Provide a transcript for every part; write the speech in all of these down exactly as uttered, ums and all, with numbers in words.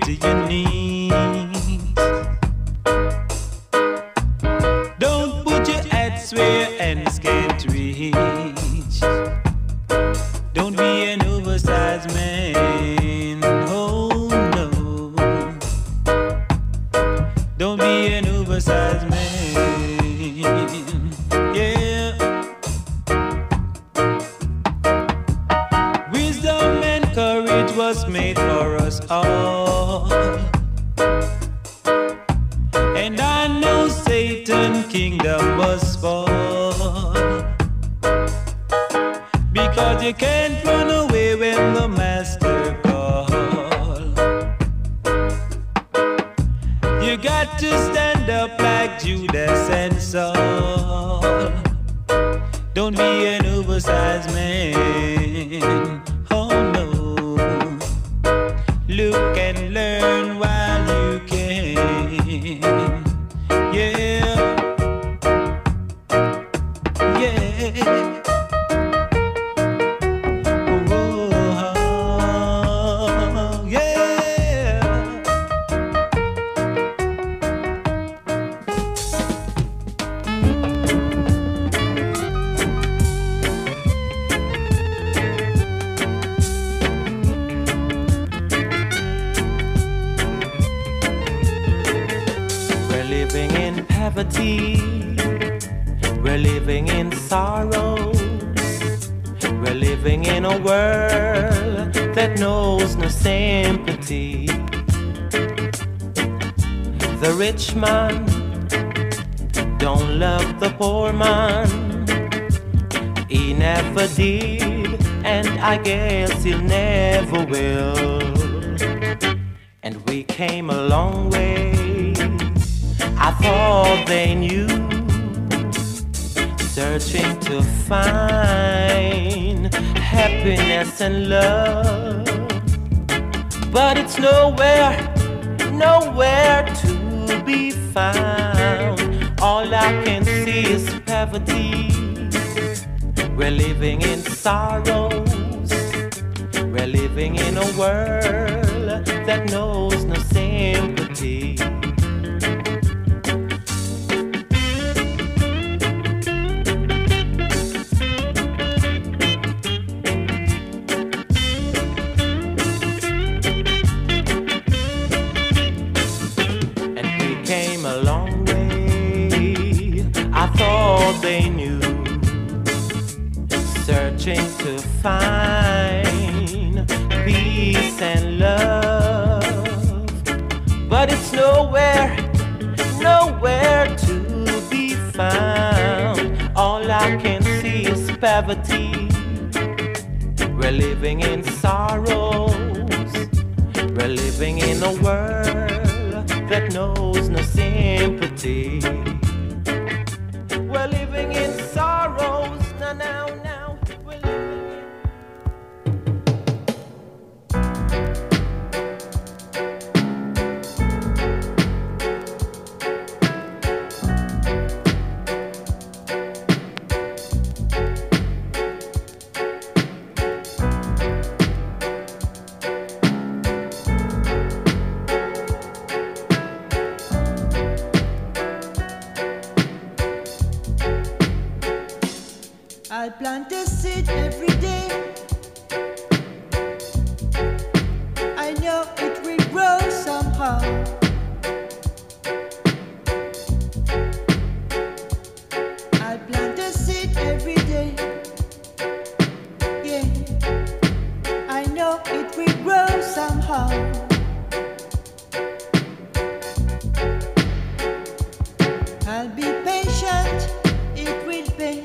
to your knees. Don't put your heads where hands can't reach. Don't be an oversized man. Oh no. Don't be an oversized man. Yeah. Wisdom and courage was made for us all. And I know Satan's kingdom must fall. Because you can't run away when the master calls. You got to stand up like Judas and Saul. Don't be an oversized man. Oh no. Look and learn while you can. Yeah. Yeah. We're living in sorrow. We're living in a world that knows no sympathy. The rich man don't love the poor man. He never did, and I guess he'll never will. And we came a long way. I thought they knew, searching to find happiness and love. But it's nowhere, nowhere to be found. All I can see is poverty. We're living in sorrows. We're living in a world that knows no sympathy. They knew, searching to find peace and love. But it's nowhere, nowhere to be found. All I can see is poverty. We're living in sorrows. We're living in a world that knows no sympathy. We're living in sorrows now, now, now. We're living in... I plant a seed every day. I know it will grow somehow. I plant a seed every day. Yeah, I know it will grow somehow. I'll be patient, it will pay.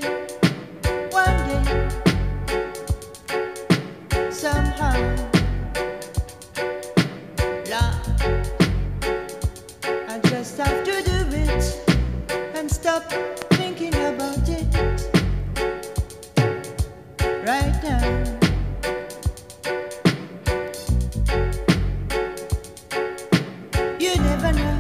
Somehow, Lord, I just have to do it and stop thinking about it right now. You never know,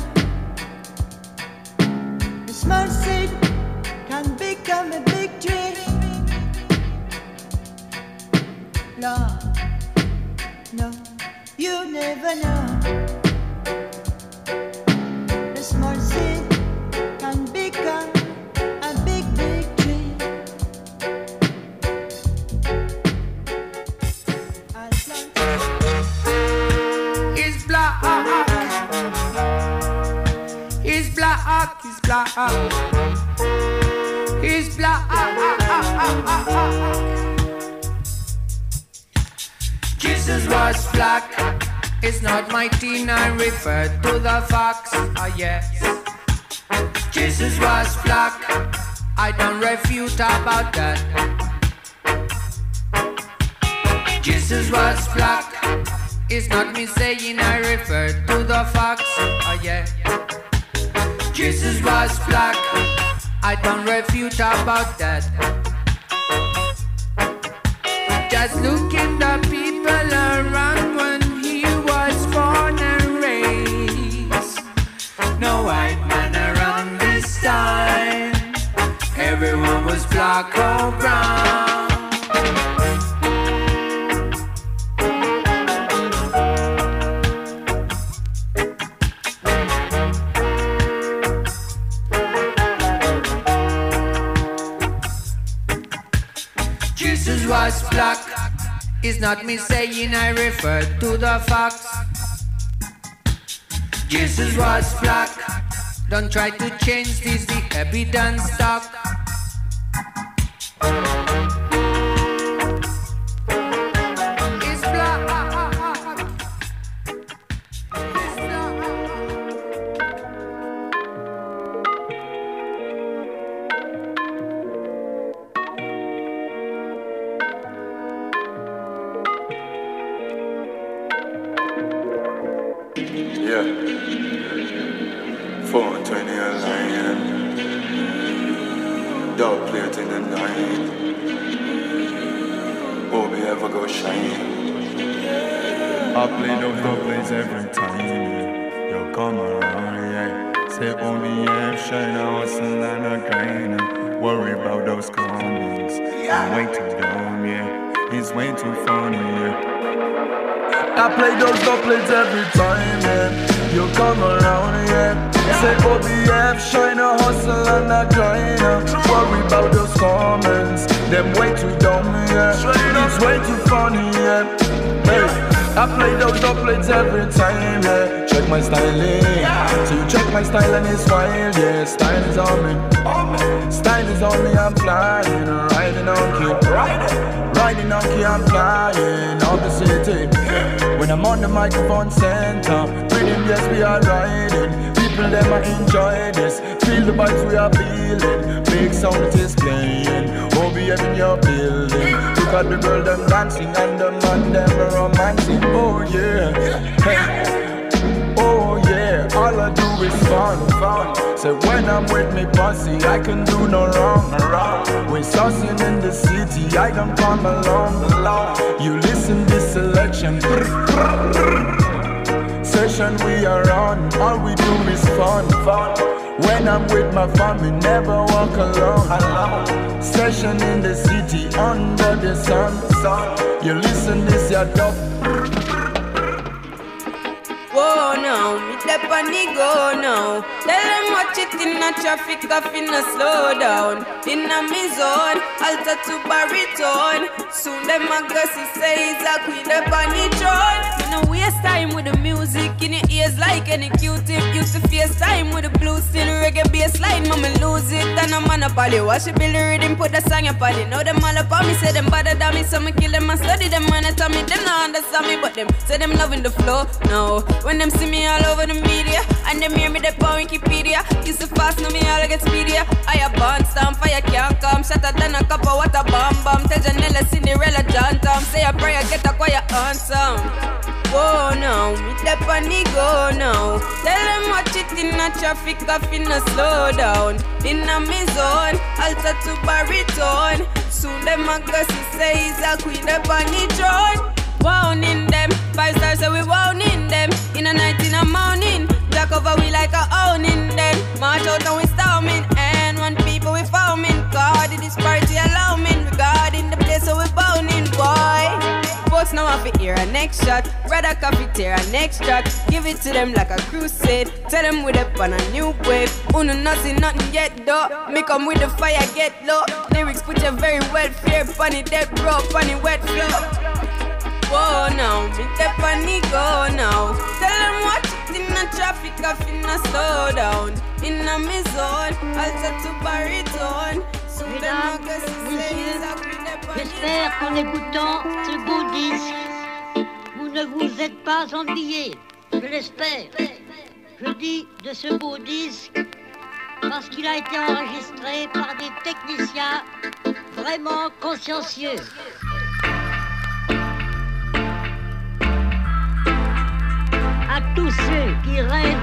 a small seed can become a big tree. Lord, no, you never know. black. He's black. Jesus was black. It's not my teen, I refer to the facts. Ah, yes. Jesus was black. I don't refute about that. Jesus was black. It's not me saying, I refer to the facts. Ah, yeah. Jesus was black. I don't refute about that. Just look at the people around when he was born and raised. No white man around this time. Everyone was black or brown. Jesus was black. It's not me saying, I refer to the facts. Jesus was black. Don't try to change this, the evidence stock. It's black. It's black. Yeah, four twenty a line. Dog plate in the night. Hope you ever go shine. I play those dog plays every time. Yo, come around, yeah. Say O B F, shine a hustle and a grind. Worry about those comments. I'm way too dumb, yeah. It's way too funny, yeah. I play those doublets every time, yeah. You come around, yeah. Say O B F, shine a hustle and a grind. Worry about those comments, them way too dumb, yeah. It's way too funny, yeah. Hey, I play those doublets every time, yeah. Check my styling, so you check my style and it's wild, yeah. Style is on me, style is on me, I'm flying, riding on key, riding on key, I'm flying out the city. When I'm on the microphone center, rhythm, yes, we are riding. People, them are enjoy this. Feel the vibes we are feeling. Big sound it is playing. O B F in your building. Look at the girl, them dancing, and the man, them romancing. Oh, yeah. Hey. Oh, yeah. All I do is fun, fun. So when I'm with me posse, I can do no wrong. We're saucing in the city, I don't come along. You listen this selection. Session we are on, all we do is fun. When I'm with my family, never walk alone. Session in the city, under the sun. You listen this, you're dope. Whoa, now, me dep on the go now. Tell them watch it in a traffic, I finna slow down. In a me zone, alter to baritone. Soon them a go see say it's a queen dep on the throne. You know waste time with the music in your ears like any Q-tip. Used to face time with the blues, still reggae bass line, mama lose it. And I'm on a poly, watch it build the rhythm, put the song up on it. Now them all up on me, say them bother than me, so me kill them and study them. When I tell me, them not understand me, but them say them loving the flow, no. When them see me all over the media, and them hear me they on Wikipedia. Used to fast, know me all I get speedier. I a bond stamp, fire can't come. Shatter than a cup of water, bomb bomb. Tell Janella, Cinderella, John Tom. Say a prayer, get a quiet answer. Whoa, now, me dep on the go now. Tell them watch it in a traffic, I finna slow down. In a me zone, alter to baritone. Soon them a go see say he's a queen dep on the throne. Wound in them, five stars so we wound in them. In a night, in a morning, black over we like a own in them. March out and we storming, and one people we foaming. God in this party allowing, regarding the place so we bounding, boy. Folks now have to hear a next shot, rather coffee tear a next track. Give it to them like a crusade, tell them we up on a new wave. Uno nothing, nothing yet though, me come with the fire get low. Lyrics put you very wet, fear, funny dead bro, funny wet flow. Whoa, now, me dep on the go now. Tell them watch it in the traffic, I finna slow down. In a me zone. alto to baritone. Soon them Mesdames, a guess the messieurs, same as we dep on j'espère qu'en écoutant ce beau disque, vous ne vous êtes pas ennuyés. Je l'espère. Je dis de ce beau disque parce qu'il a été enregistré par des techniciens vraiment consciencieux. À tous ceux qui rêvent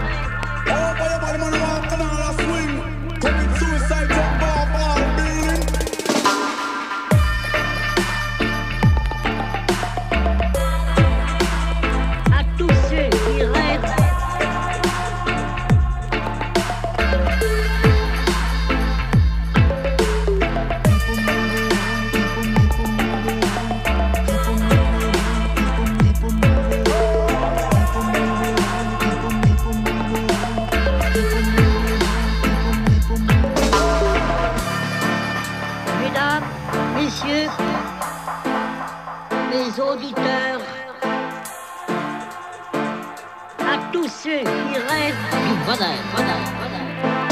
à tous ceux qui rêvent Mesdames, messieurs, mes auditeurs, à tous ceux qui rêvent du bonheur, bonheur, bonheur.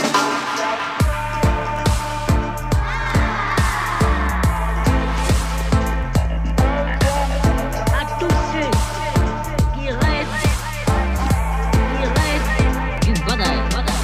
À tous ceux qui rêvent, qui rêvent du bonheur, bonheur, bonheur.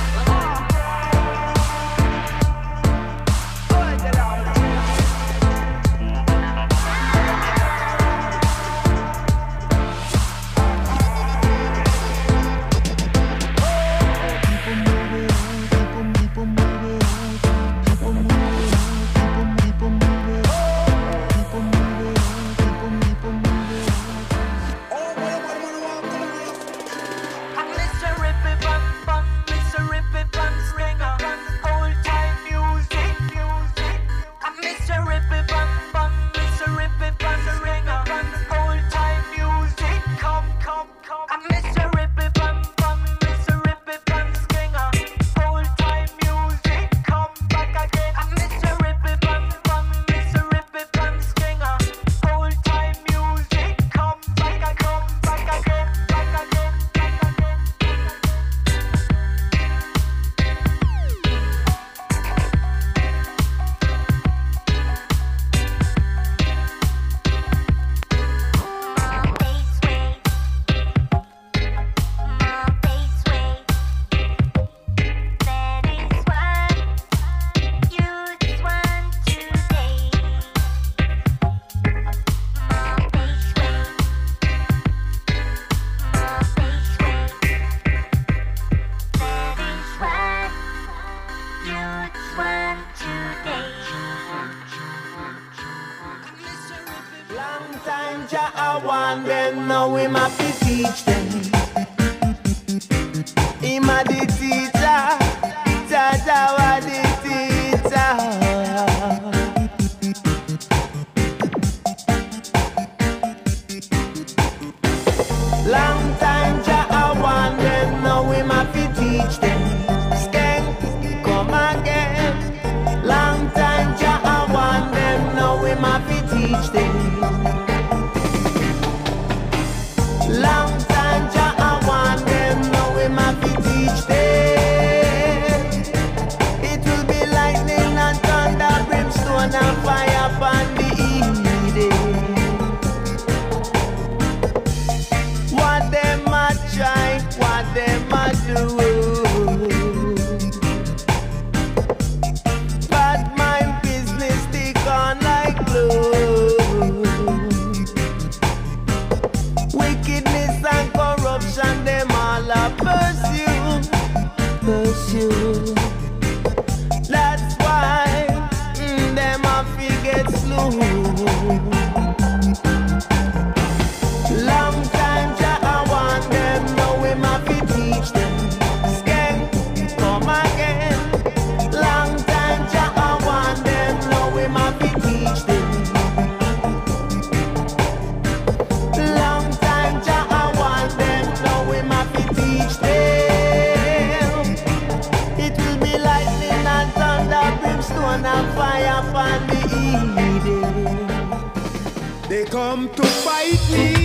They come to fight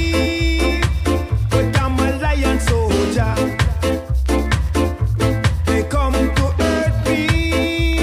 me, but I'm a lion soldier. They come to hurt me,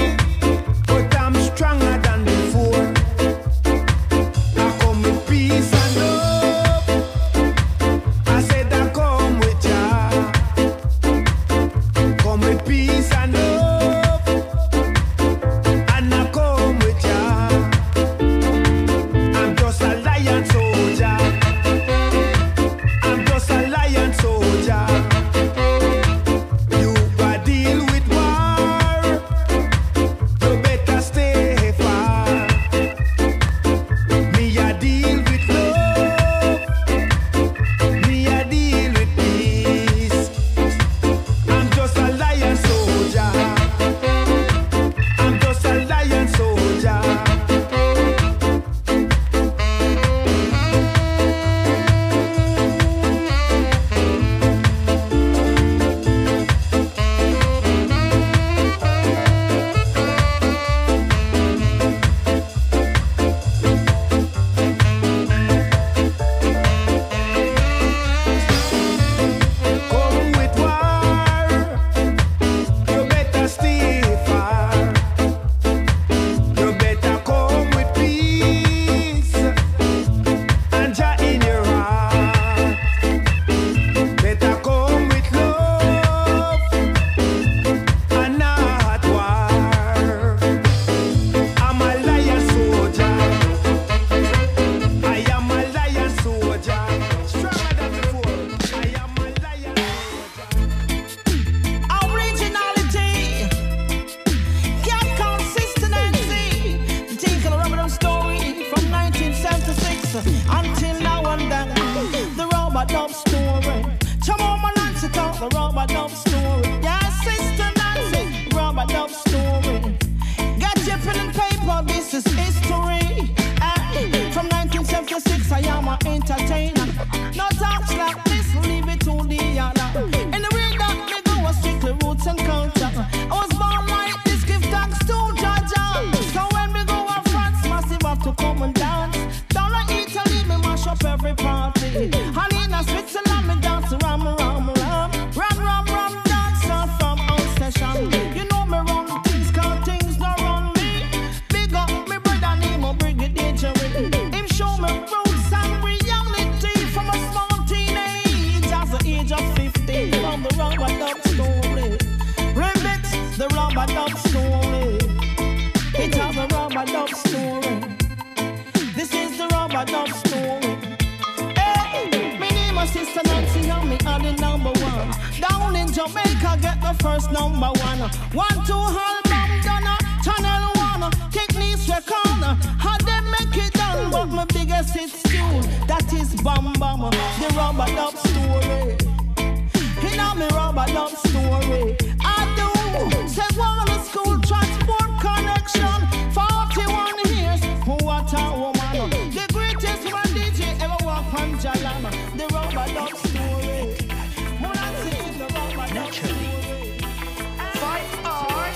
story. It's of a rubber dub story. This is the rubber dub story. Hey, me name my sister Nancy and me are the number one. Down in Jamaica get the first number one. One, two, album done. Channel one, kick knees record. How they make it done, but my biggest hits tune. That is Bam Bam, the rubber dub story. In a me rubber dub story. I do say one school transport connection. forty-one years, what a woman. The greatest man D J ever walk on Jalana. The rubber dub story. Monansi is the rubber dub story. Five hours.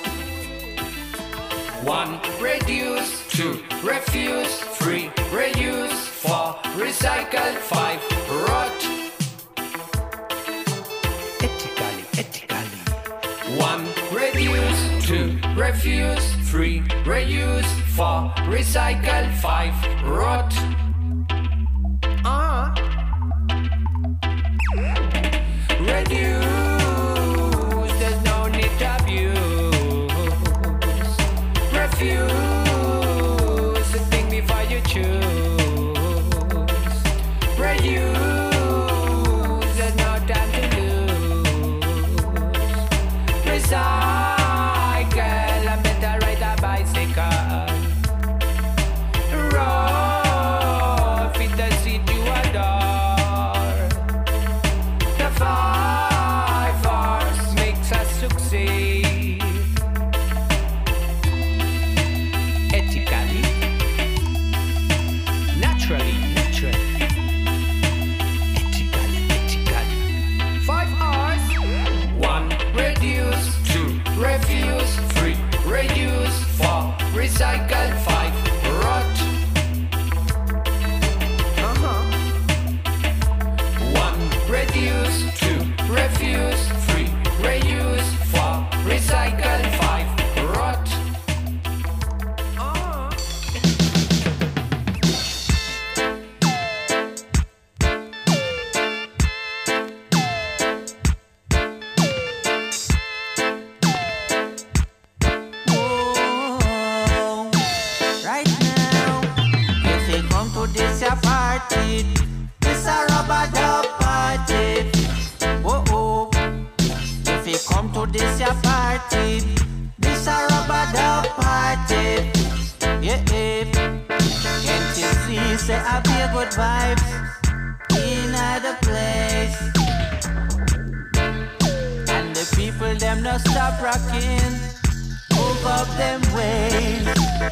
One, reduce. Two, refuse. Three, reuse. Four, recycle. Five, rot. Ethically, ethically. One, reduce. Two, refuse. Three, reuse. Four, recycle. Five, rot. Ah. Reduce. There's no need to abuse. Refuse. Think before you choose. Reuse. There's no time to lose. Recycle. I better ride a bicycle. Roll. Feed the seed you adore. The five R's makes us succeed. Ethically, naturally, naturally, ethically, ethically. Five R's. One, reduce. Two, refuse. Three, reuse. Four, recycle. Five, rot. Uh-huh. One, reduce. Two, refuse. Three, reuse. Four, recycle. Five, rot. Uh-huh. Oh, right now, if you come to this your party, this a rubber dub party. Oh oh, if you come to this your party, this a rubber dub party. Yeah, yeah. Can't you see? Say I be a good vibes in the place, and the people them no stop rocking. Move up them ways.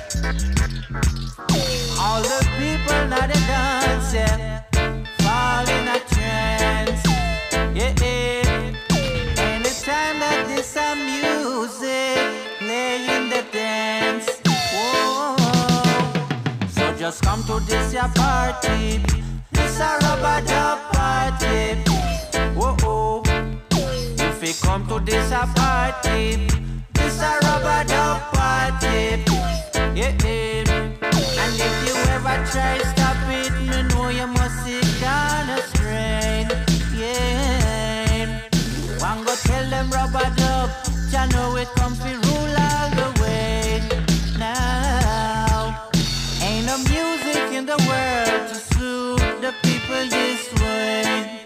All the people now they dance, yeah, fall in a trance. Yeah, yeah. Anytime that this a music play in the dance. Whoa. So just come to this your party. This a rubber dub party. Whoa, oh. If you come to this a party, this a rubber dub party. Yeah, yeah. And if you ever try stop it, me know you must sit down a strain. Yeah. One go tell them rubber dub, ya know it come fi rule all the way. Now, ain't no music in the world to suit the people this way.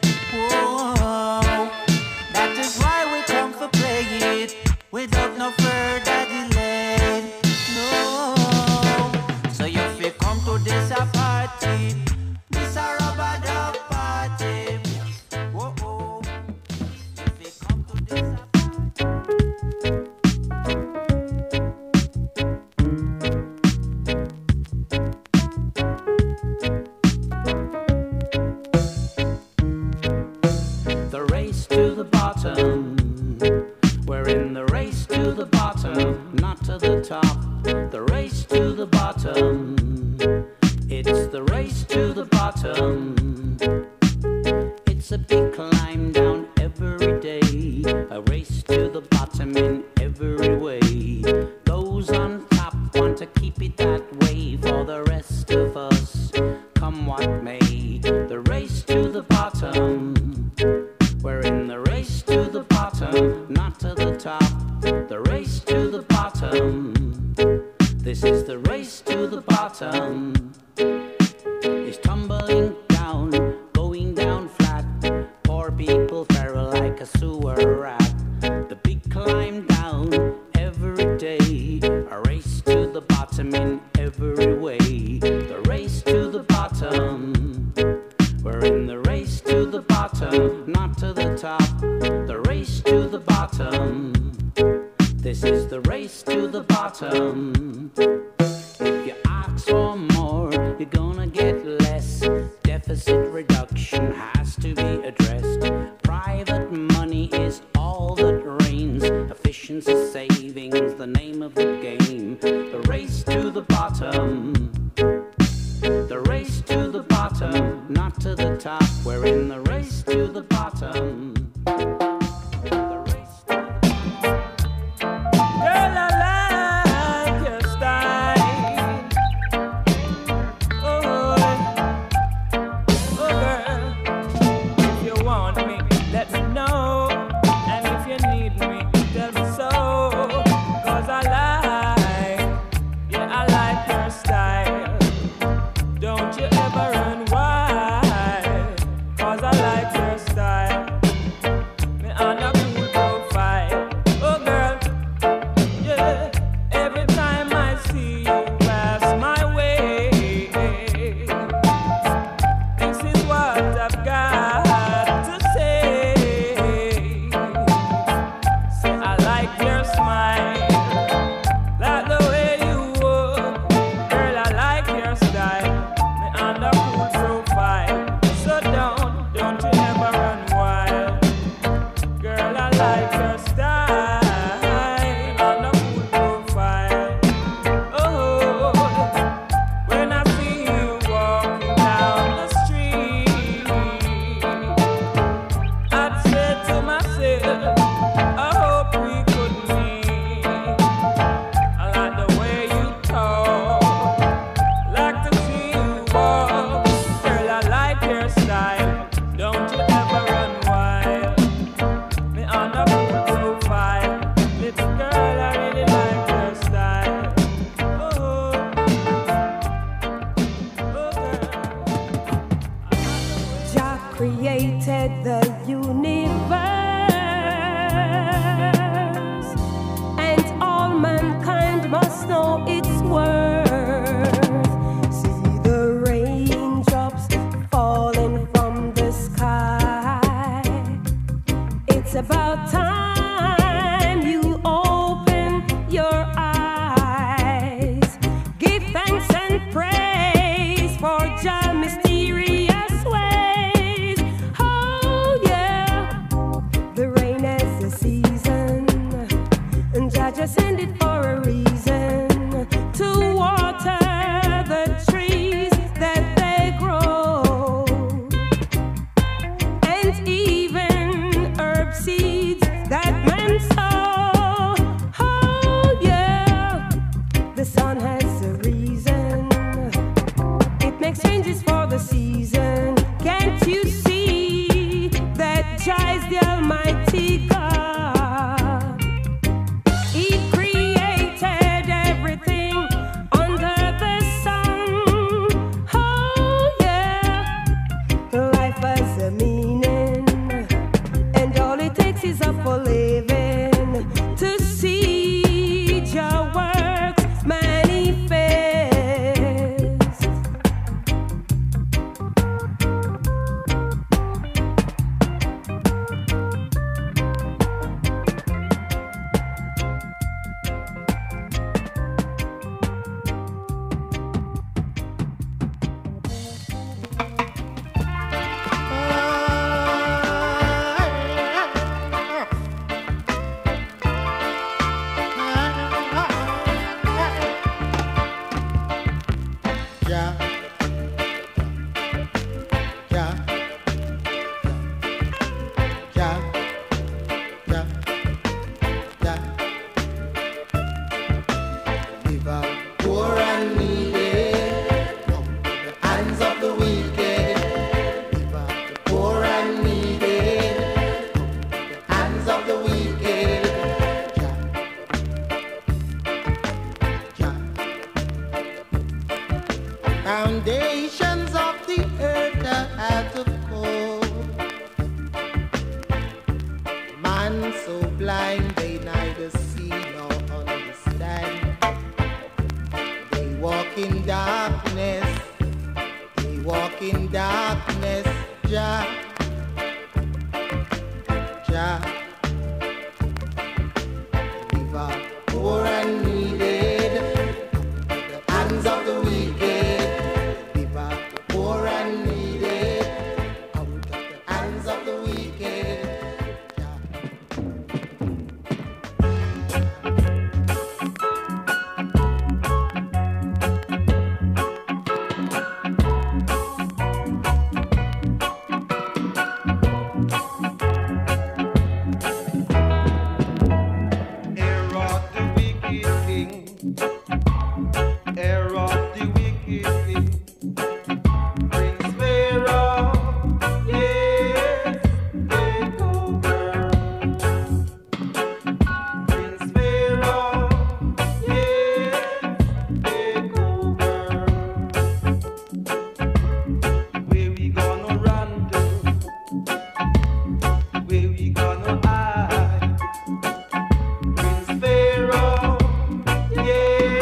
Whoa. That is why we come for play it without no further delay. No. So if you come to this a party, this a rubber dub party. Whoa, oh. If you come to this a The race to the bottom. We're in the race to the bottom, not to the top. The race to the bottom. It's the race to the bottom. It's a big climb down every day. A race to the bottom in every way. Those on top want to keep it that way for the rest of us. Come what may. The race to the bottom. We're in the race to the bottom, not to the top. The race to the bottom. is the race to the bottom. It's tumbling down, going down flat. Poor people feral like a sewer rat. The big climb down every day. A race to the bottom in every way. The race to the bottom. We're in the race to the bottom, not to the top. The race to the bottom. This is the race to the bottom. If you ask for more, you're gonna get less. Deficit reduction has to be addressed. Private money is all that reigns. Efficiency savings, the name of the game. The race to the bottom. The race to the bottom, not to the top. We're in the race to the bottom. Style. foundations of the earth are out of cold. Man so blind they neither see nor understand. They walk in darkness, they walk in darkness, Jah, Jah. Give up poor and needed, the hands of the wicked. Give up the poor and needed, out of the hands of the wicked. Yeah.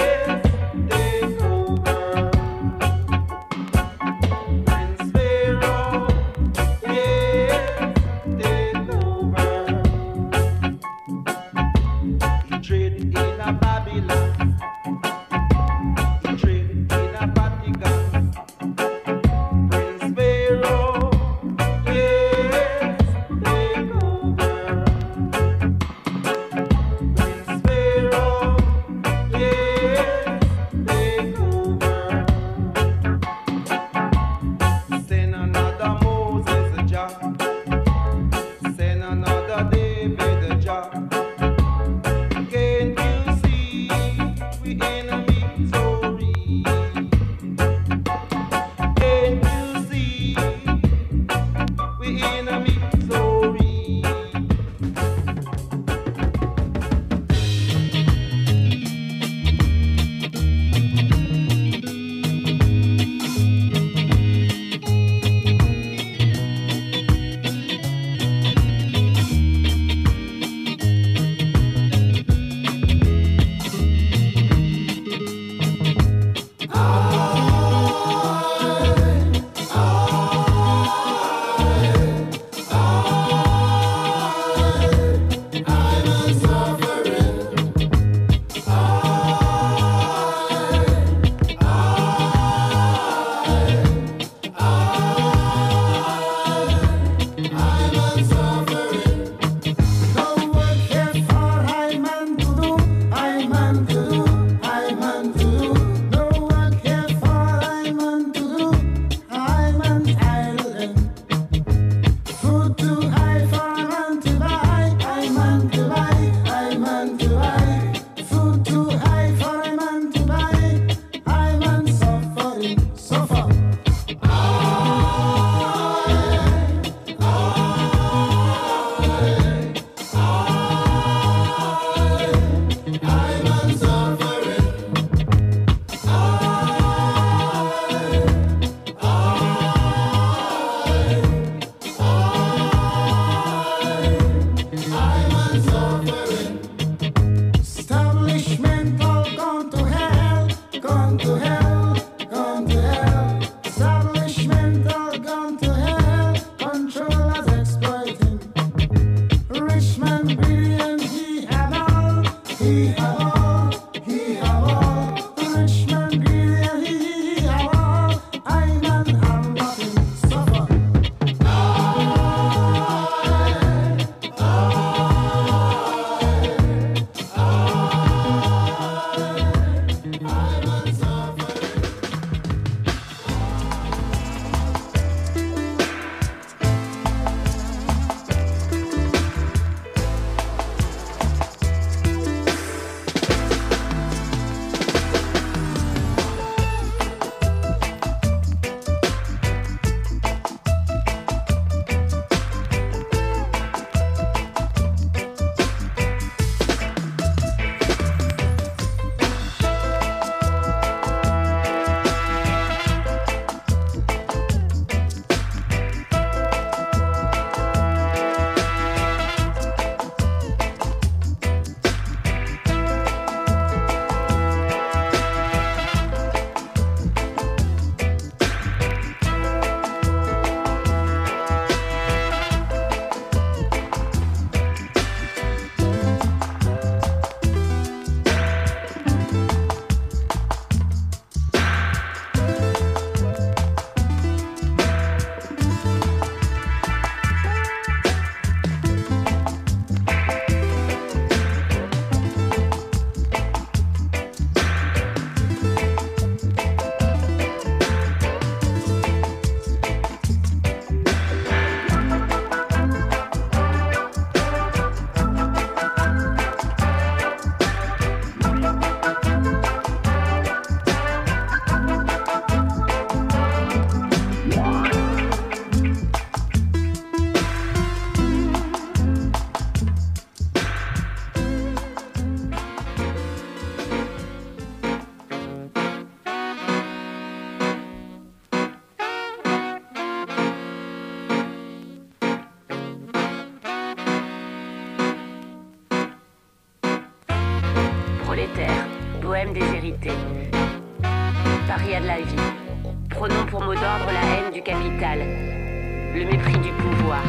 poème déshérité. Paria de la vie. Prenons pour mot d'ordre la haine du capital, le mépris du pouvoir.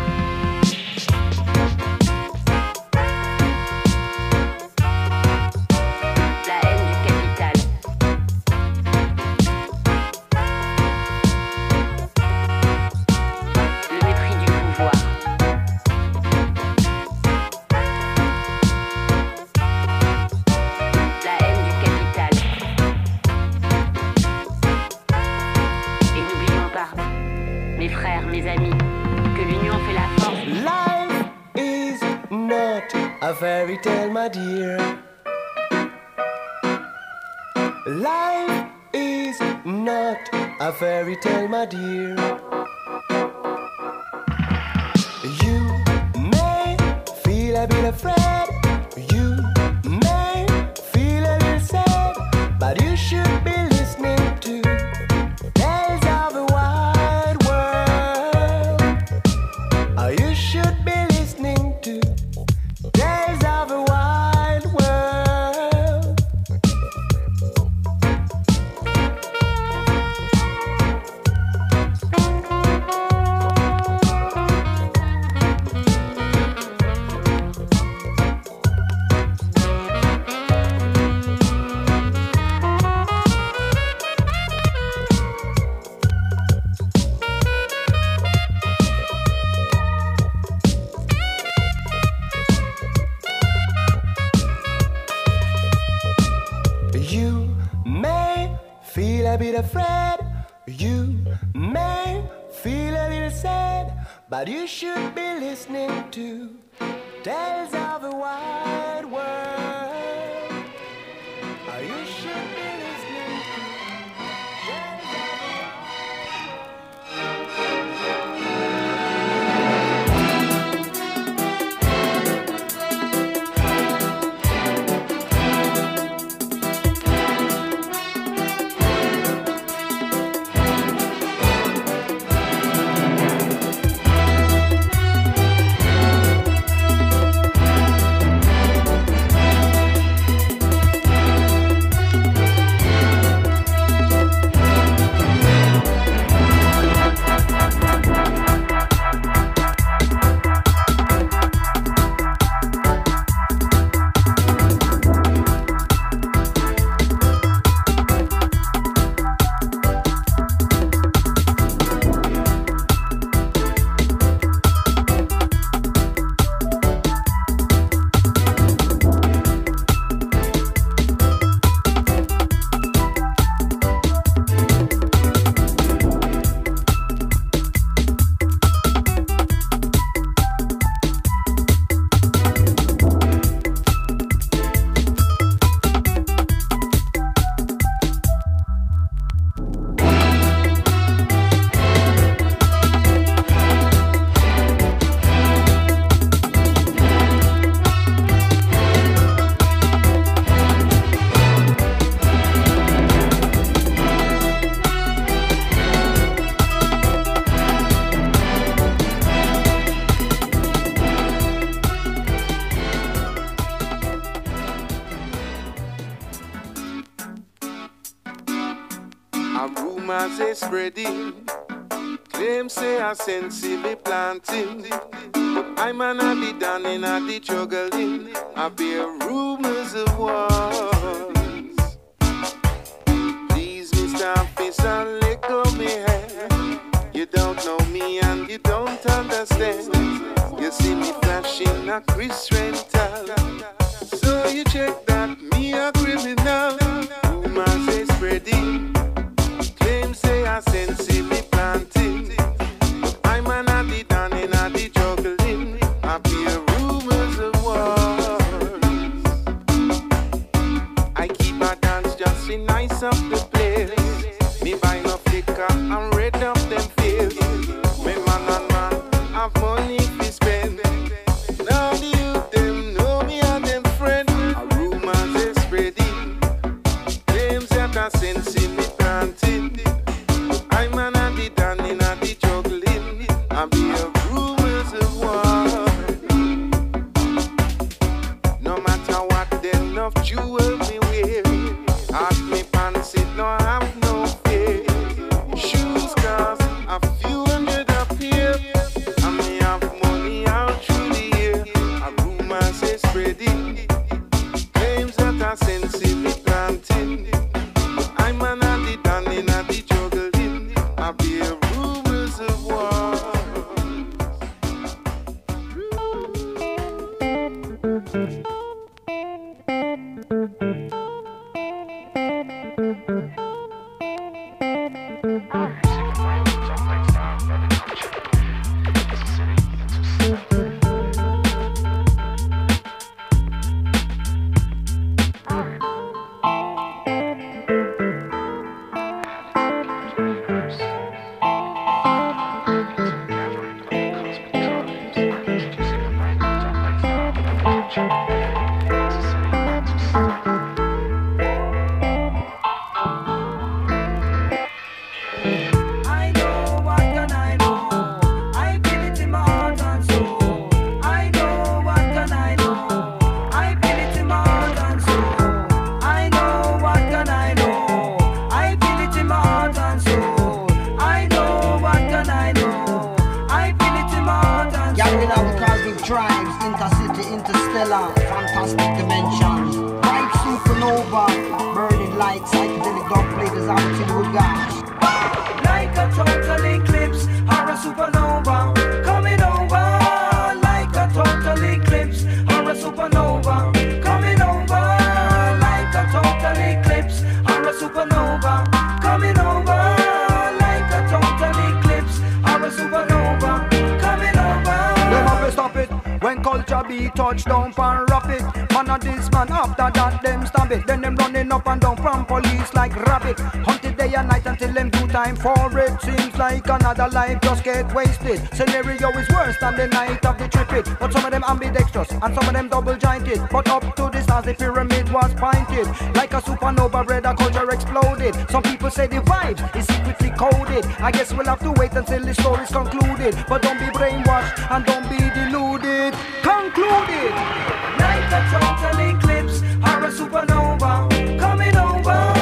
A fairy tale, my dear. Life is not a fairy tale, my dear. You may feel a bit afraid, you may feel a little sad, but you should be listening to tales of the wide world. Oh, you should be listening to tales of a wide world. A bit afraid, you may feel a little sad, but you should be listening to tales of a wide world. You should be listening to tales of a spreading, claims say I sensibly planting, but I man I be done in a the juggling, I bear rumors of wars. Please, Mister Officer, let go me hand. You don't know me and you don't understand. You see me flashing a Chris rental, so you check that me a criminal. Rumors say spreading, say I sensibly planting, but I man I be done in a the juggling, I hear rumors of wars. I keep a dance just to nice up the place. Me buy no flicker and red up them fields. Me man and man have money to spend. Now the youth them know me and them friend. A rumors is spreading, claims that I sensibly planting. I man I be done in a the juggling, I be a rumors of war. No matter what them of jewel me wear, For it seems like another life just get wasted. Scenario is worse than the night of the trip it. But some of them ambidextrous and some of them double jointed. But up to the stars the pyramid was pointed. Like a supernova red a culture exploded. Some people say the vibes is secretly coded. I guess we'll have to wait until the story's concluded. But don't be brainwashed and don't be deluded. Concluded. Like a total eclipse or a supernova coming over.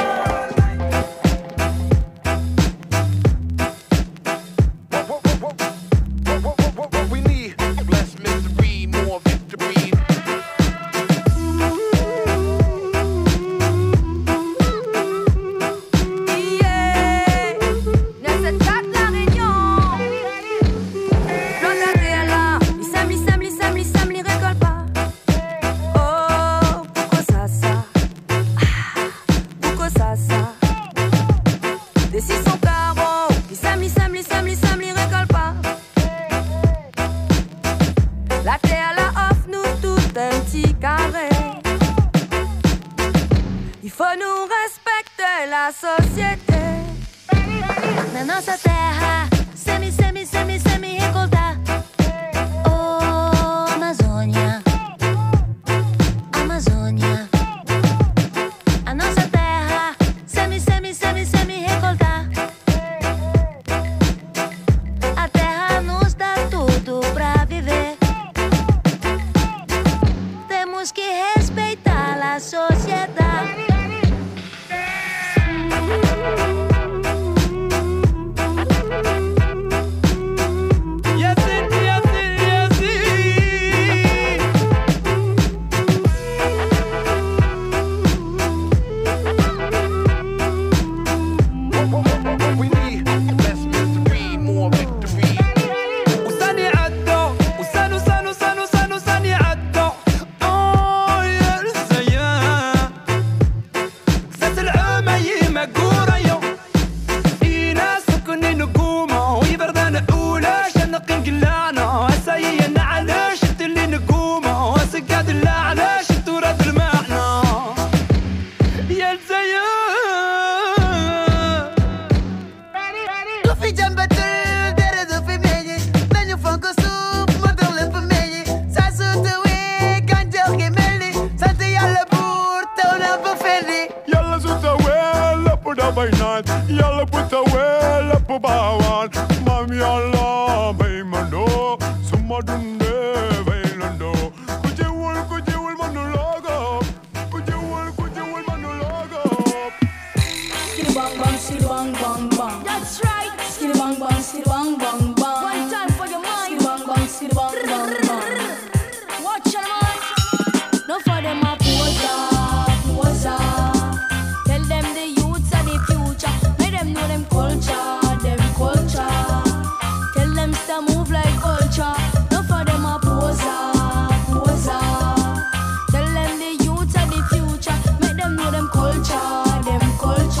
Culture, them culture.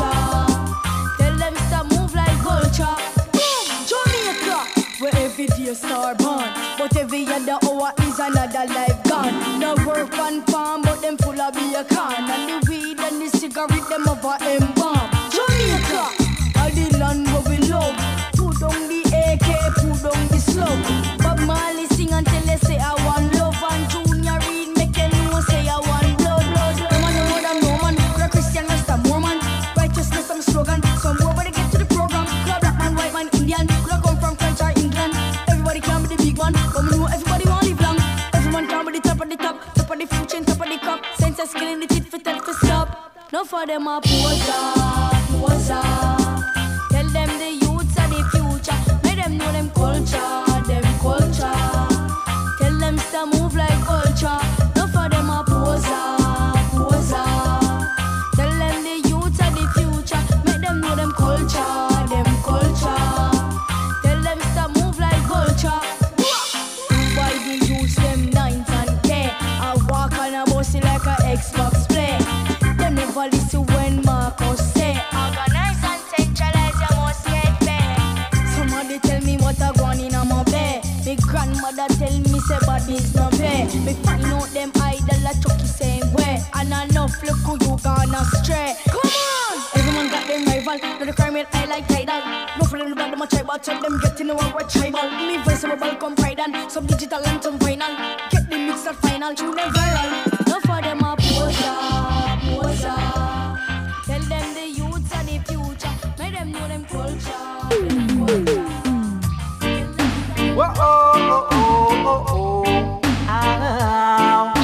Another hour is another life gone. No work on farm, but them full of beer can. And the weed and the cigarette, them over embalm. Jamaica, all the land where we love. Put on the A K, put on the slug. But Marley sing until they say I want love. And Junior Reid make anyone say I want blood, blood. No man no more than no man. You're a Christian, you're a Mormon. Righteousness, some slogan. Some more, but they get to the program. Club black man, white man, Indian. Could I come from French or England? Everybody can be the big one, but we know everybody want live long. Everyone can be the top of the top, top of the food chain, top of the cup. Sense of skill in the tit for tell to stop. No for them a poser, poser. Tell them the youths are the future. Make them know them culture, them culture. Tell them to move like culture. No for them a poser, poser. Tell them the youths are the future. Make them know them culture, them culture. Tell them to move like culture. Why the youths them nines and K? I walk on a bus like a Xbox play. They never listen when Marcos say. Organize and centralize, you must get paid. Somebody tell me what I want in my bed. My grandmother tell me say body's no pay. Me find out them idol a chucky same way. And enough look who you gonna stray. Come on! Everyone got them rival. No the crime I like tidal. No for them bad them a tribal. Tell them get in the war with tribal. Me voice of a balcony pride and some digital and some final. Get the mix at final. Tune them viral. No for them a poser, poser. Tell them the youths are the future. Make them know them culture, them culture. Whoa, oh, oh, oh, oh, ah,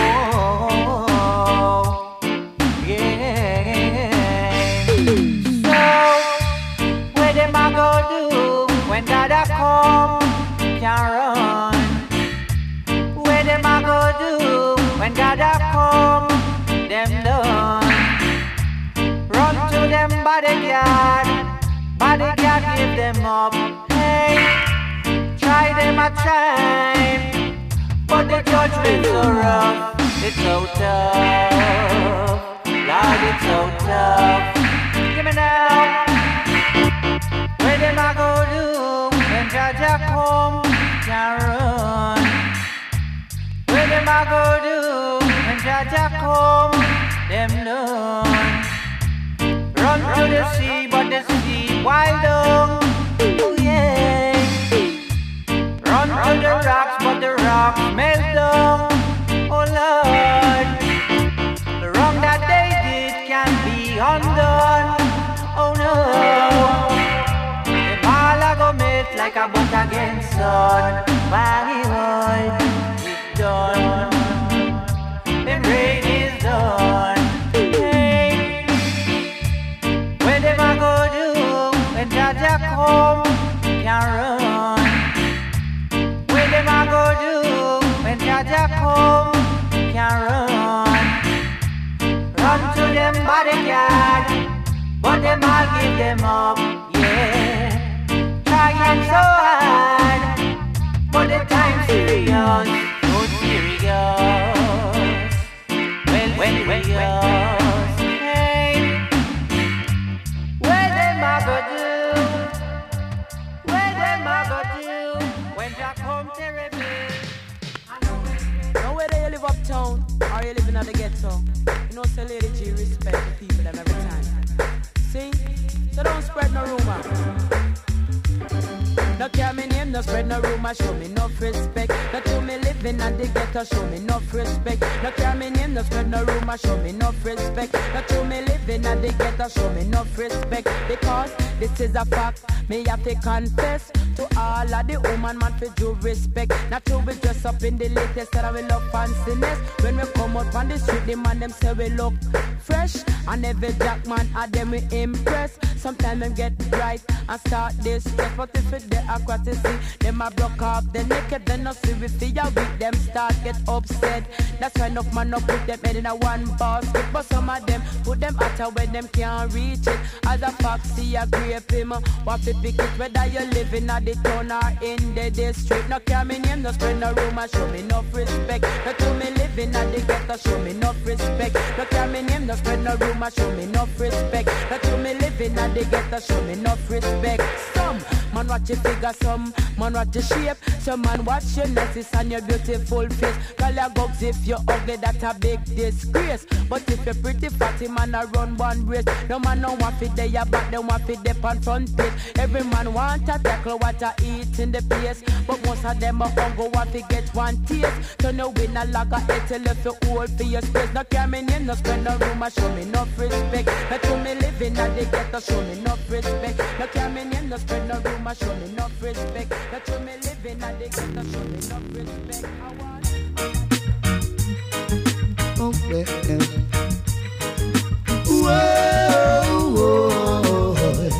whoa, yeah. So, where them a go do when Dada come, can't run? Where them a go do when Dada come, them done? Run to them bodyguard, bodyguard give them up, hey. Try them a time, but the judgment's so rough, it's so tough, Lord, it's so tough. Give me now, where them a go do when Jaja come, can't run? Where them a go do when Jaja come, them done? Run to the sea, but the sea wild down, oh yeah. Run to the rocks, but the rocks melt down. Oh Lord, the wrong that they did can be undone. Oh no, them all a go melt like a buck against sun. My Lord, it's done. Them rain is done. Hey, where them a go do when Jaja come? Can't run. Them a go do when Jaja come, can't run. Run to them bodyguard, but them all give them up, yeah. Trying so hard, but the time's serious, so serious. Well, well, well, yes. Hey, where them a go do? Where them a go do? When Jack come terrible. Now whether you live uptown or you live in the ghetto, you know say Lady G respect the people them every time. See? So don't spread no rumor. No care me name, no spread no rumor, show me enough respect. No to me living at the ghetto, show me enough respect. No care me name, no spread no rumor, show me enough respect. No to me living at the ghetto, show me enough respect. Because this is a fact, me have to confess to all of the woman man for due respect. Not to be dressed up in the latest that we look fanciness. When we come out on the street, the man them say we look fresh. And every jack man at them we impress. Sometimes them get bright and start this stress. But if it they across the sea, them a broke off the naked, then no see we see ya with them start get upset. That's why enough man up put them head in a one basket. But some of them put them out where them can't reach it. As a foxy a grape him, what to pick it whether you living at the town or in the district. No care me name, no spread no rumor, show me enough respect. No to me living at the ghetto, show me enough respect. No care me name, no no spread no rumor, show me enough respect. That you me living at the ghetto, show me enough respect. Some man watch your figure, some man watch your shape, some man watch your necklace and your beautiful face. Call your gugs if you're ugly, that's a big disgrace. But if you're pretty fatty, man a run one race. No man no want fit there, your back, they want fit there on front page. Every man want to tackle what I eat in the place, but most of them are hungry, want to get one taste. So no win a lager, it till if you hold for your space. No care me name, no spend no room, show me enough respect. That you me living at the ghetto, show me enough respect. No care me name, no spend no room, show me enough respect. That you me living at the ghetto, show me enough respect. I want oh, yeah. Whoa, whoa,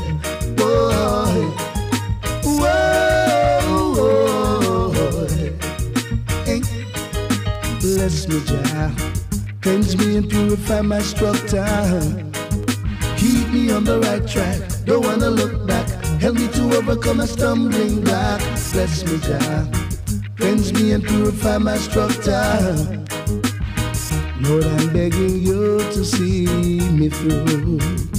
whoa, whoa, hey. Bless me, Jah, cleanse me and purify my structure. Keep me on the right track, don't wanna look back. Help me to overcome a stumbling block. Bless me, Jah, cleanse me and purify my structure. Lord, I'm begging you to see me through.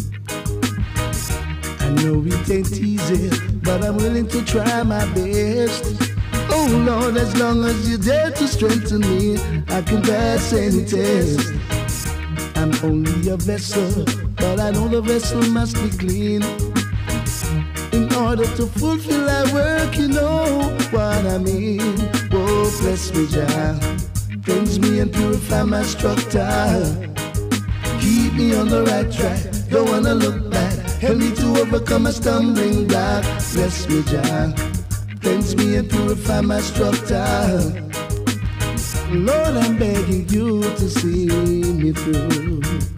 I know it ain't easy, but I'm willing to try my best. Oh Lord, as long as you dare to strengthen me, I can pass any test. I'm only a vessel, but I know the vessel must be clean. In order to fulfill our work, you know what I mean. Oh, bless me, Jah, cleanse me and purify my structure. Keep me on the right track, don't wanna look back. Help me to overcome a stumbling block. Bless me, Jah, cleanse me and purify my structure. Lord, I'm begging you to see me through.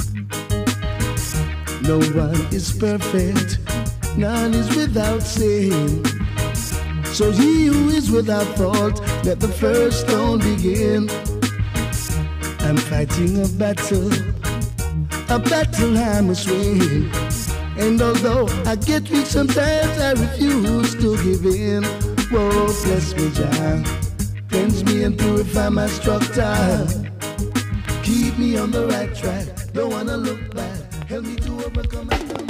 No one is perfect, none is without sin. So he who is without fault, let the first stone begin. I'm fighting a battle, a battle I must win. And although I get weak sometimes, I refuse to give in. Whoa, bless me, Jah, cleanse me and purify my structure. Keep me on the right track, don't wanna look back. Help me to overcome my stumbling.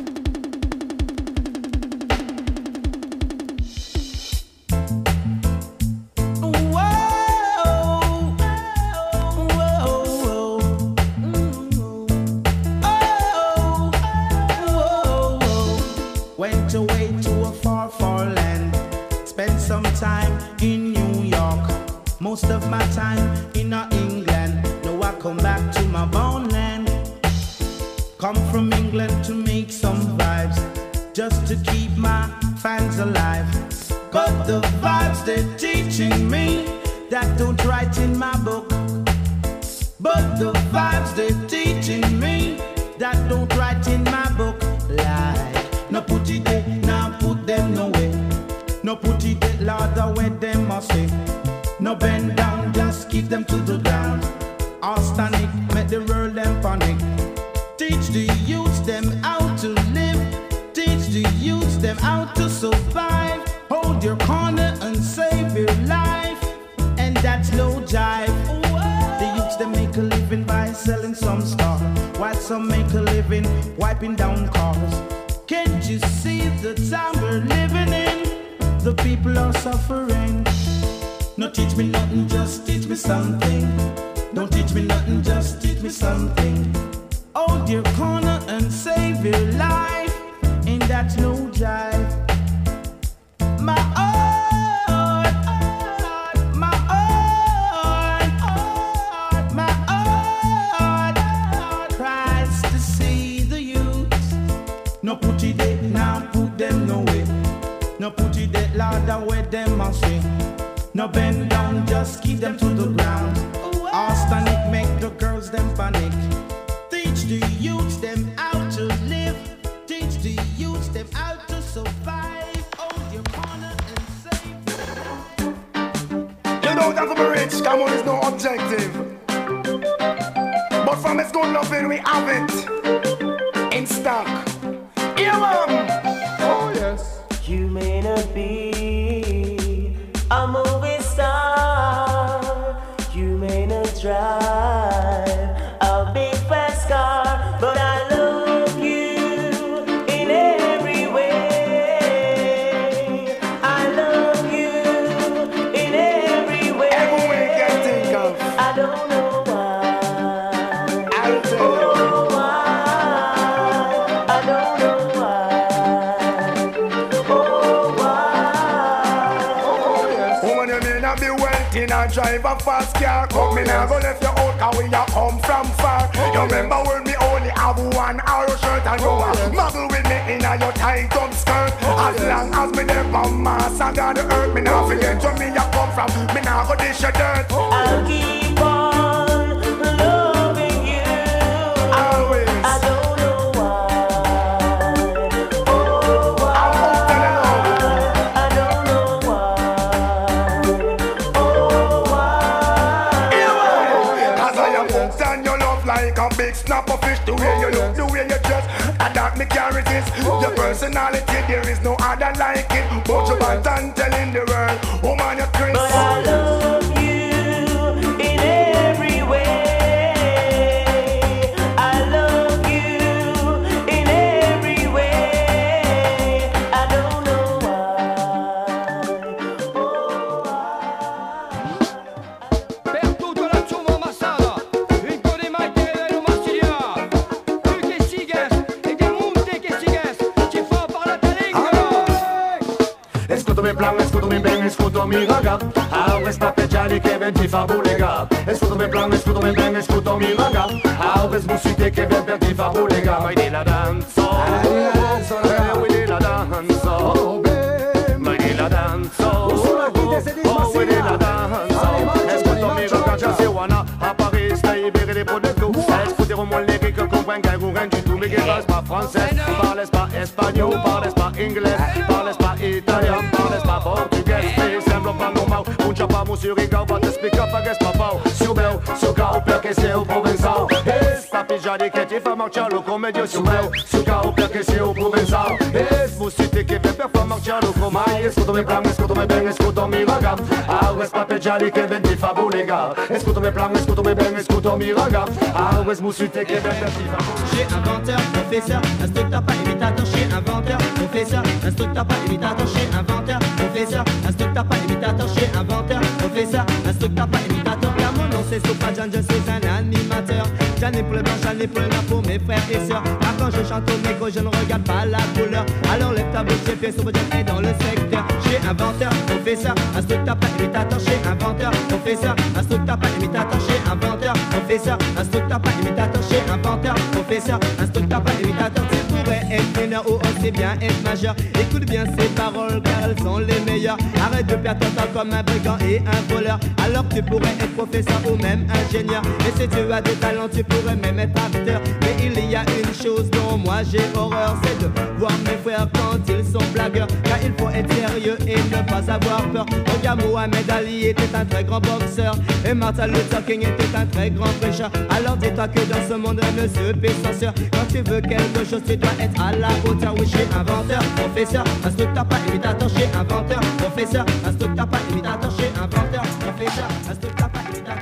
Went away to a far, far land. Spent some time in New York. Most of my time in England. Now I come back to my born land. Come from England to make some vibes, just to keep my fans alive. But the vibes they're teaching me, that don't write in my book. But the vibes they're teaching me, that don't write in my book. Like, no put it there, now put them nowhere. No put it there, Lord, where them must say. No bend down, just keep them to the ground. All static, make the world them panic. Teach the youths them how to live. Teach the youths them how to survive. Hold your corner and save your life. And that's no jive. The youths them make a living by selling some stuff, while some make a living wiping down cars. Can't you see the time we're living in? The people are suffering. No teach me nothing, just teach me something. Don't teach me nothing, just teach me something. Hold your corner and save your life, and that's no jive. My heart, my heart, my heart cries to see the youths. No put it there, now put them nowhere. No put it there, Lord, where them must say. No bend down, just keep them to the ground. All static, make the girls them panic. Teach the youths them how to live. Teach the youths them how to survive. Hold your corner and save your life. You know that I'm rich, come on, it's no objective. But from it's good loving, we have it in stock. Yeah, man. Oh, yes. You may not be a movie star. You may not drive a big fast car. in a drive a fast car. Come me now go left you out, cause we a come from far. You remember when me only have one arrow shirt, and you a muggle with me in a your tight up skirt. As long as me there from Mars and God the earth, me now forget where me a come from. Me now go dish your dirt. I'll keep on loving you. Always. I don't know why. Oh, why? I don't know why. Oh, why? Cause I am hooked on your love like a big snapper fish. The way you look, the way you dress, and that me carry this. Your personality, there is no other like it. But you bad and telling the world, woman, you're crazy. But I love you in every way. I love you in every way. I don't know Per tutto l'acciumo Massara, il code mai che vero Marsiglia. Tu che sigues, e che monte che sigues, ci fa parlare ta lingua. Escutami plan, escutami ben, escutami raga. Aure spappeggiali che venti fa bulega. Escutami plan, escutami ben, escutami raga. Aure smusite che ven per ti fa bulega. Vai di la danza, vai di la danza, vai di la danza, oh vai di la danza. Escutami raga, già se wanna a Paris, stai libéré des pots de tout. Écoutez au moins les que comprennent qu'un goût rien du tout. Mais qui parle pas français, parle pas espagnol, parle pas anglais, parle pas italien, parle pas portugais. Mais semble pas normal, un chapa musurica va te explicar para que es papau. Su meu, su carro perché sei o provençal. Esta pijade que te fa marchar lo comedio. Su meu, su carro perché sei o provençal. Es musite che ve per fa marchar lo comai. Escutami plan, escutami ben, escutami raga. Ares papeggiali che venti fa bulega. Escutami plan, escutami ben, escutami raga. Ares musite che ve per ti fa bulega. Chez inventeur, professeur, instructeur, pas imitateur. Chez inventeur, professeur, instructeur, pas imitateur. Chez inventeur, professeur, instructeur, pas imitateur. Chez inventeur, professeur, instructeur, pas imitateur. Car mon nom c'est Sopa Jan, je suis un animateur. J'en ai pour le blanc, j'en ai pour le noir, pour mes frères et sœurs. Car quand je chante au micro, je ne regarde pas la couleur. Alors lève ta bouche, j'ai fait Sopa Jan est dans le secteur. Chez inventeur, professeur, instructeur, pas imitateur. Chez inventeur, professeur, instructeur, pas imitateur. Chez inventeur, professeur, instructeur, pas imitateur. Chez inventeur, professeur, instructeur, pas imitateur. Tu pourrais être mineur ou aussi bien être majeur. Écoute bien ces paroles car elles sont les meilleures. Arrête de perdre ton temps comme un brigand et un voleur. Alors tu pourrais être professeur ou même ingénieur. Et si tu as des talents, tu pourrais même être acteur. Mais il y a une chose dont moi j'ai horreur, c'est de voir mes frères quand ils sont blagueurs. Car il faut être sérieux et ne pas avoir peur. Regarde, Mohamed Ali était un très grand boxeur et Martin Luther King était un très grand prêcheur. Alors dis-toi que dans ce monde rien ne se paie sans sueur. Quand tu veux quelque chose, tu dois être à la hauteur. Oui, chez inventeur, professeur, instructeur, pas imitateur. Chez inventeur, professeur, instructeur, pas imitateur. Chez inventeur, professeur, instructeur, pas imitateur.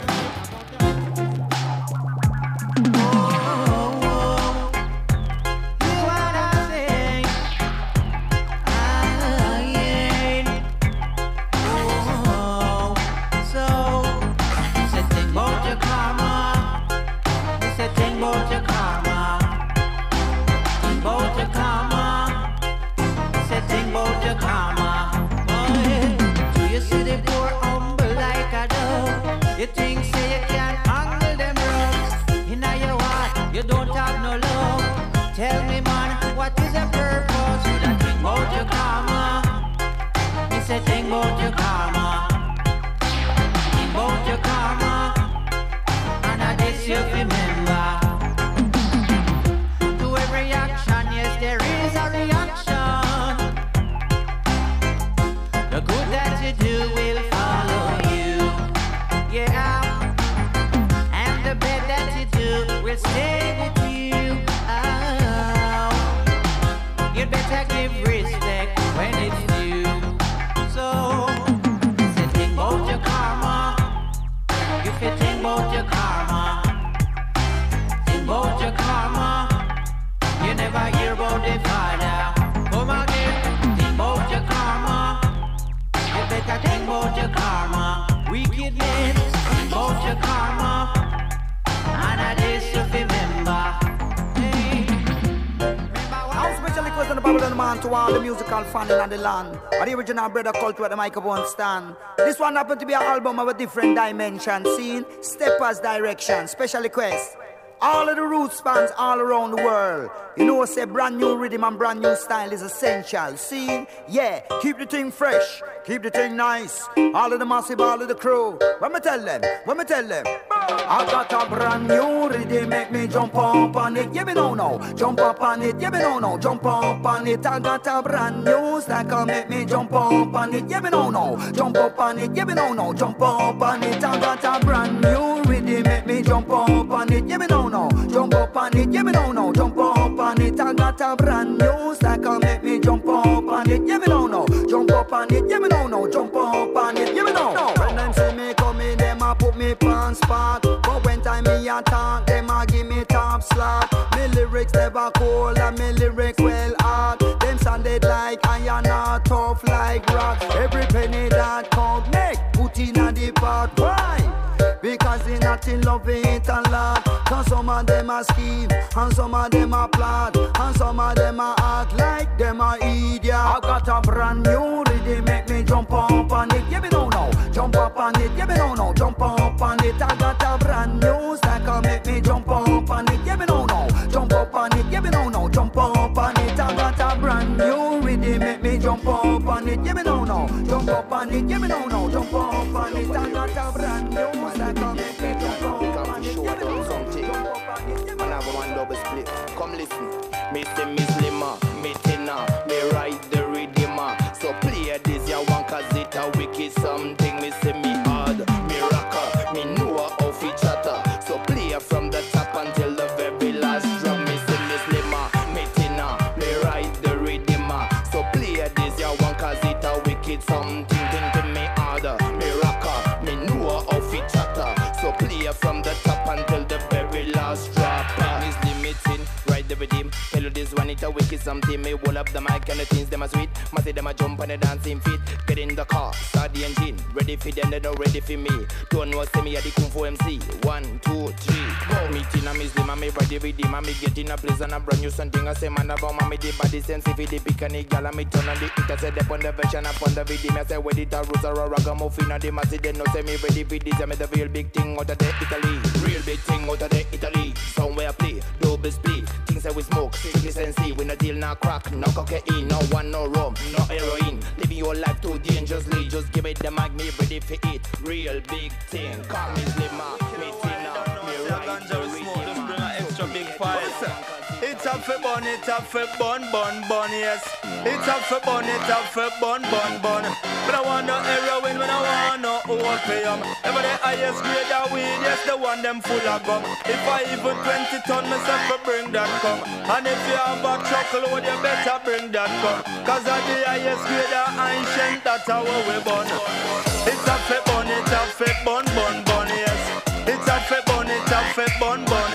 You think say you can't handle them drugs? In your heart, you don't have no love. Tell me man, what is the purpose? You don't think about your karma. Me say think about your karma. Think about your karma. And I this you remember. To every action, yes there is a reaction. The good that you do will follow you. Yeah, and the bad that you do will stay with you. Oh, you better give respect when it's due. So, say think about your karma. If you think about your karma, think about your karma. You never hear about the Father. Come again, think about your karma. You better think about your karma. Wickedness, think about your karma. And I this you remember. Hey. How special it was in the Bible them on to all the musical fans in the land. And the original brother culture at the microphone stand. This one happened to be an album of a different dimension. Seen Steppers Direction, special request. All of the roots fans all around the world. You know, say brand new rhythm and brand new style is essential. See, yeah, keep the thing fresh, keep the thing nice. All of the massive, all of the crew. When me tell them, when me tell them, I got a brand new rhythm, make me jump up on it. Yeah, me no no, jump up on it. Yeah, me no no, jump up on it. I got a brand new style, make me jump up on it. Yeah, me no no, jump up on it. Yeah, me no no, jump up on it. I got a brand new rhythm, make me jump up on it. Yeah, me no no, jump up on it. Yeah, me no no, jump up on it. I got a brand new style, make me jump up on it. Yeah, me no no, jump up on it. Yeah, me no no, jump up on it. Yeah, me no no. When them say me come in, them a put me pants spot. But when time me attack, them a give me top slot. Me lyrics never cold and me lyrics well hard. Them sounded like iron or tough like rock. Every penny that count make put in a the pot. Why? Because they not in love it a lot. Cause some of them a scheme, and some of them a plot, and some of them a act like them a idiot. I got a brand new rhythm, make me jump up on it. Yeah, me no no, jump up on it. Yeah, me no no, jump up on it. I got a brand new style, make me jump up on it. Yeah, me no no, jump up on it. Yeah, me no no, jump up on it. I got a brand new rhythm, make me jump up on it. Yeah, me no no, jump up on it. Yeah, me no no, jump up on it. I got a brand new style. Split. Come listen, me say me slimmer, me thinner, me ride the rhythm. So play this ya one cause it a wicked something. Me say me hard, me rocker, me know how fi chatter. So play from the top until the very last drum. Me say me slimmer, me thinner, me ride the rhythm. So play this ya one cause it a wicked something. Think to me harder, me rocker, me know how fi chatter. So play from the top until the very last drop. Ride the rhythm, tell you this one it a wicked something. Me roll up the mic and the things them a sweet. Must say them a jump on the dancing feet. Get in the car, start the engine. Ready for them, they not ready for me. Don't know say me a the Kung Fu M C. One, two, three, go. Me tina me slim and me ride the rhythm and me get in a place and a brand new something. I say man about me the body sense if it the pick and the gal and me turn on the hit. I say up on the version up on the rhythm. I say where it a roots or a ragamuffin and the mass they no say me ready for this. I me the real big thing out of the Italy. Real big thing out of the Italy. Somewhere I play, double split. Things that we smoke, strictly sensei. We no deal, no crack, no cocaine, no one, no rum, no heroin. Living your life too dangerously. Just give it the mic, me ready for it. Real big thing. Call me Slimmer, me Tina, me right to rhythm. Bring an extra big fire. It's up for bun, it's up for bun, bun, bun, yes. It's up for bun, it's up for bun, bun, bun. But I want no heroin, when I want no opium. Ever the highest grade of weed, yes, the one them full of gum. If I even twenty ton, myself will bring that come. And if you have a truckload, you better bring that come. Cause of the highest grade of ancient, that's how we bun. It's up for bun, it's up for bun, bun, bun, yes. It's up for bun, it's up for bun, bun.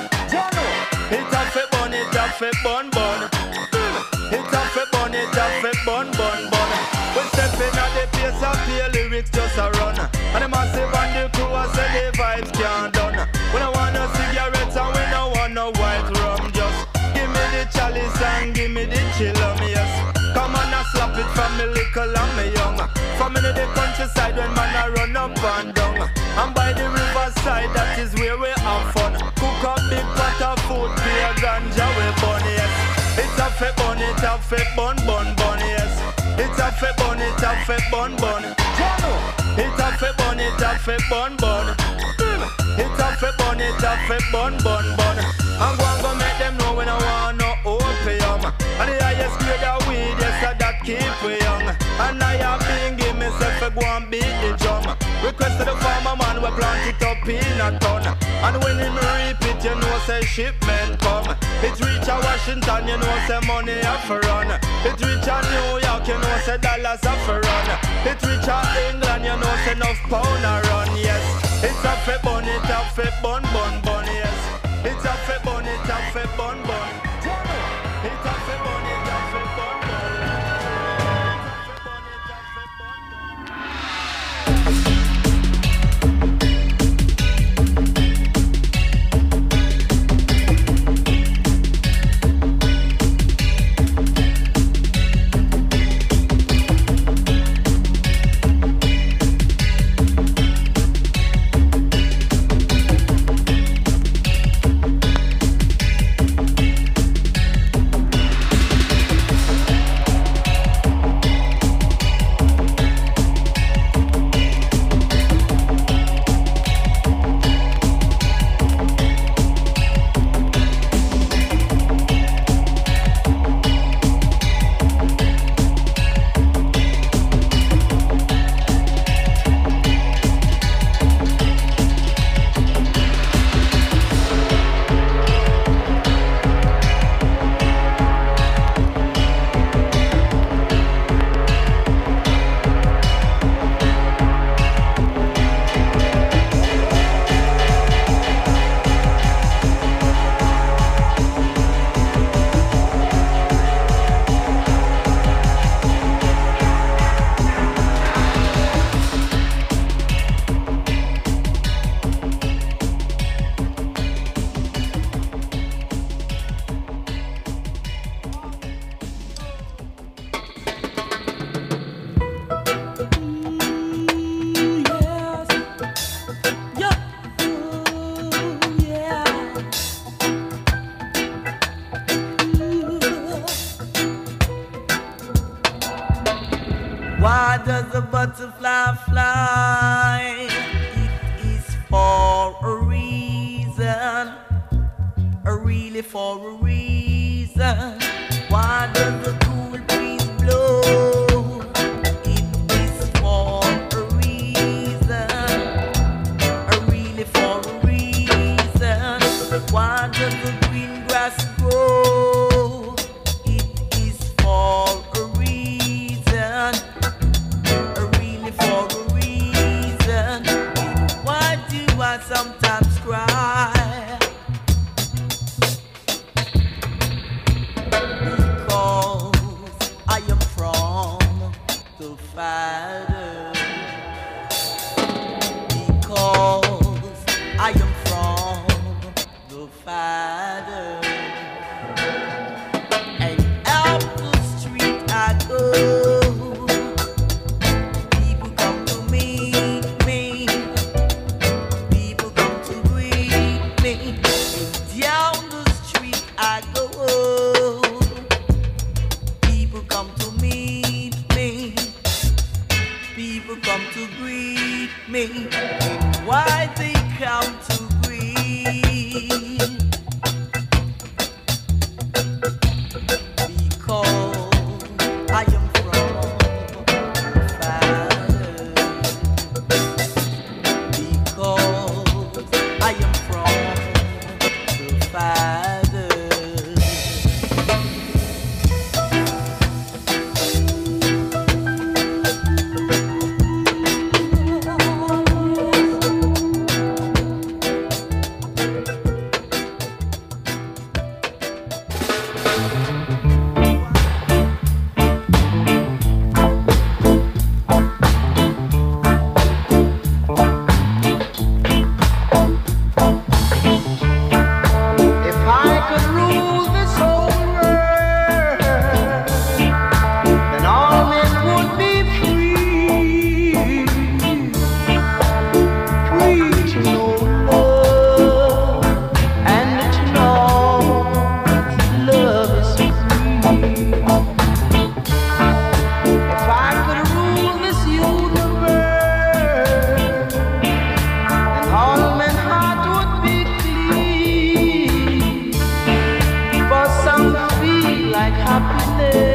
It's up for bun, it's up for bun, bun. It's up for bun, it's up for bun, bun, bun. We stepping at the pace of the lyrics just a run. And the massive and the crew I say the vibes can't done. We don't want no cigarettes and we don't want no white rum. Just give me the chalice and give me the chillum, yes. Come on and slap it from me little and me young. From in the countryside when man I run up and down. And by the riverside that is where we have fun. Cook up big pot of food, beer, ganja we burn, yes. It's a fit bun, it's a fit bun, bun, bun, yes. It's a fit bun, it's a fit bun, bun. It's a fit bun, it's a fit bun, bun. It's a fit bun, it's a fit bun, bun, bun. I'm going to make them know when I want no opium. And the highest grade of weed, yes, so that keep we young. And I have been give myself a go and beat the drum. Request to the farmer man, we plant it up in a ton. And when him reap it, you know say shipment come. It reach a Washington, you know say money have to run. It reach a New York, you know say dollars have to run. It reach a England, you know say enough pound a run, yes. It's a fit bun, it's a fit bun, bun, bun, yes. It's a fit bun, it's a fit bun, bun. It's a fit bun, it's a fit bun, bun. does the butterfly fly? It is for a reason, or really for a reason. Why does the cool breeze blow? It is for a reason, or really for a reason. Why does the green grass grow? It is for a reason, or really for a reason. Why do I sometimes cry? Father, because I am from the Father, and up the street I go. People come to meet me, people come to greet me, and down the street I go. People come to meet me. People come to greet me, and why they come to greet? Because I am from the Father. Because I am from the Father. happiness.